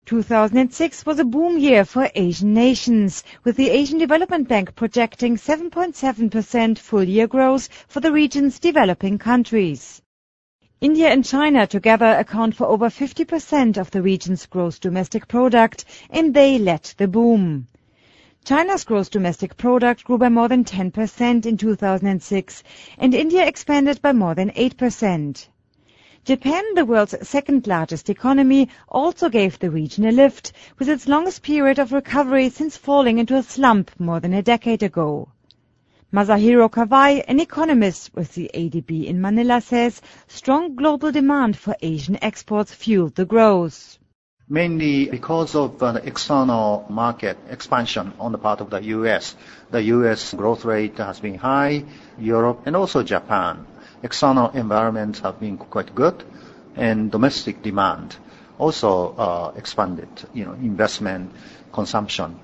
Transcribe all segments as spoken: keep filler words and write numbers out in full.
two thousand six was a boom year for Asian nations, with the Asian Development Bank projecting seven point seven percent full-year growth for the region's developing countries. India and China together account for over fifty percent of the region's gross domestic product, and they led the boom. China's gross domestic product grew by more than ten percent in two thousand six, and India expanded by more than eight percent. Japan, the world's second-largest economy, also gave the region a lift, with its longest period of recovery since falling into a slump more than a decade ago. Masahiro Kawai, an economist with the A D B in Manila, says strong global demand for Asian exports fueled the growth. Mainly because of uh, the external market expansion on the part of the U S. The U S growth rate has been high, Europe and also Japan. External environments have been quite good, and domestic demand also uh, expanded, you know, investment, consumption.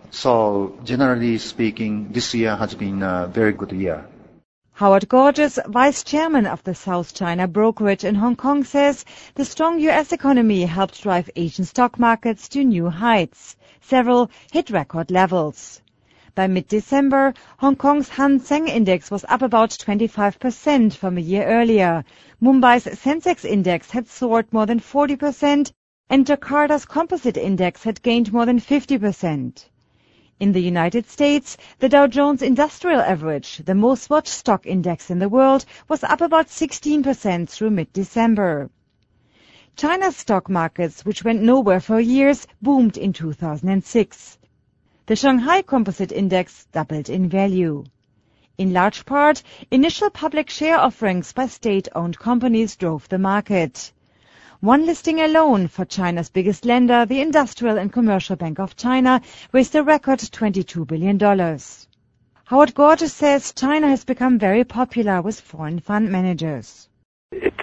So generally speaking, this year has been a very good year. Howard Gorges, vice chairman of the South China Brokerage in Hong Kong, says the strong U S economy helped drive Asian stock markets to new heights. Several hit record levels. By mid-December, Hong Kong's Hang Seng Index was up about twenty-five percent from a year earlier. Mumbai's Sensex Index had soared more than forty percent, and Jakarta's Composite Index had gained more than fifty percent. In the United States, the Dow Jones Industrial Average, the most watched stock index in the world, was up about sixteen percent through mid-December. China's stock markets, which went nowhere for years, boomed in two thousand six. The Shanghai Composite Index doubled in value. In large part, initial public share offerings by state-owned companies drove the market. One listing alone for China's biggest lender, the Industrial and Commercial Bank of China, raised a record twenty-two billion dollars. Howard Gorges says China has become very popular with foreign fund managers. It's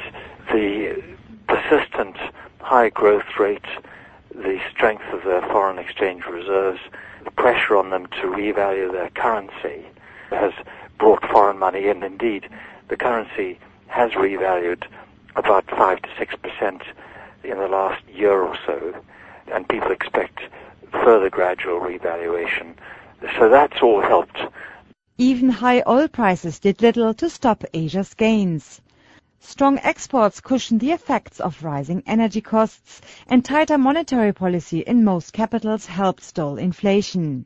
the persistent high growth rate, the strength of their foreign exchange reserves, the pressure on them to revalue their currency has brought foreign money in. Indeed, the currency has revalued about five to six percent in the last year or so, and people expect further gradual revaluation. So that's all helped. Even high oil prices did little to stop Asia's gains. Strong exports cushioned the effects of rising energy costs, and tighter monetary policy in most capitals helped stall inflation.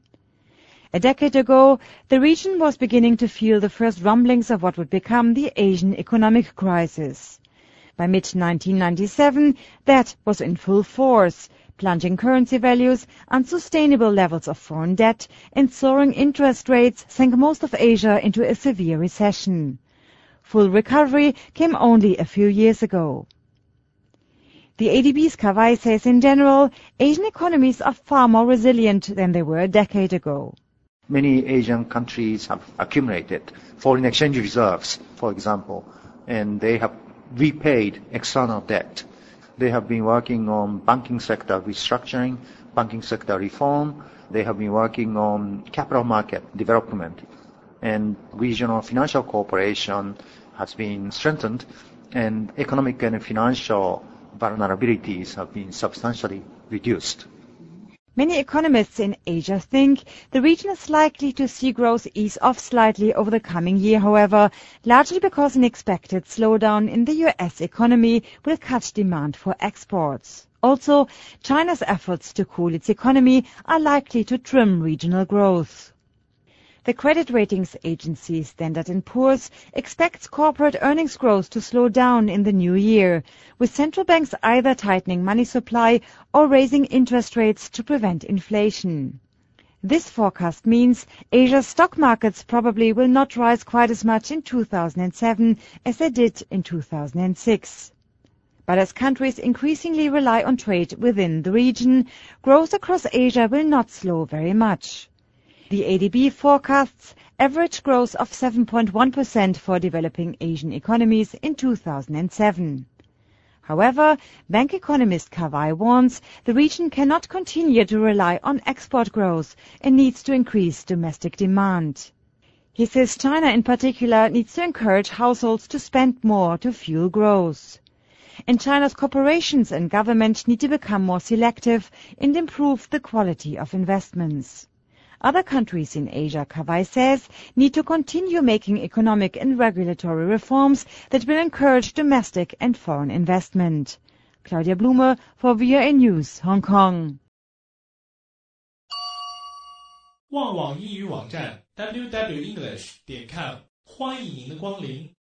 A decade ago, the region was beginning to feel the first rumblings of what would become the Asian economic crisis. By mid nineteen ninety-seven, that was in full force. Plunging currency values, unsustainable levels of foreign debt, and soaring interest rates sank most of Asia into a severe recession. Full recovery came only a few years ago. The A D B's Kawai says in general, Asian economies are far more resilient than they were a decade ago. Many Asian countries have accumulated foreign exchange reserves, for example, and they have repaid external debt. They have been working on banking sector restructuring, banking sector reform. They have been working on capital market development, and regional financial cooperation has been strengthened, and economic and financial vulnerabilities have been substantially reduced. Many economists in Asia think the region is likely to see growth ease off slightly over the coming year, however, largely because an expected slowdown in the U S economy will cut demand for exports. Also, China's efforts to cool its economy are likely to trim regional growth. The credit ratings agency Standard and Poor's expects corporate earnings growth to slow down in the new year, with central banks either tightening money supply or raising interest rates to prevent inflation. This forecast means Asia's stock markets probably will not rise quite as much in two thousand seven as they did in two thousand six. But as countries increasingly rely on trade within the region, growth across Asia will not slow very much. The A D B forecasts average growth of seven point one percent for developing Asian economies in two thousand seven. However, bank economist Kawai warns the region cannot continue to rely on export growth and needs to increase domestic demand. He says China in particular needs to encourage households to spend more to fuel growth. and China's corporations and government need to become more selective and improve the quality of investments. Other countries in Asia, Kawai says, need to continue making economic and regulatory reforms that will encourage domestic and foreign investment. Claudia Blume for V O A News, Hong Kong. 旺网英语网站 double u double u double u 点 com 欢迎您的光临。